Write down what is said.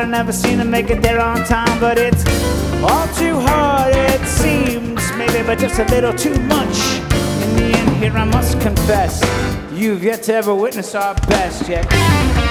I've never seen them make it there on time, but it's all too hard, it seems, maybe, but just a little too much. In the end here I must confess, you've yet to ever witness our best yet.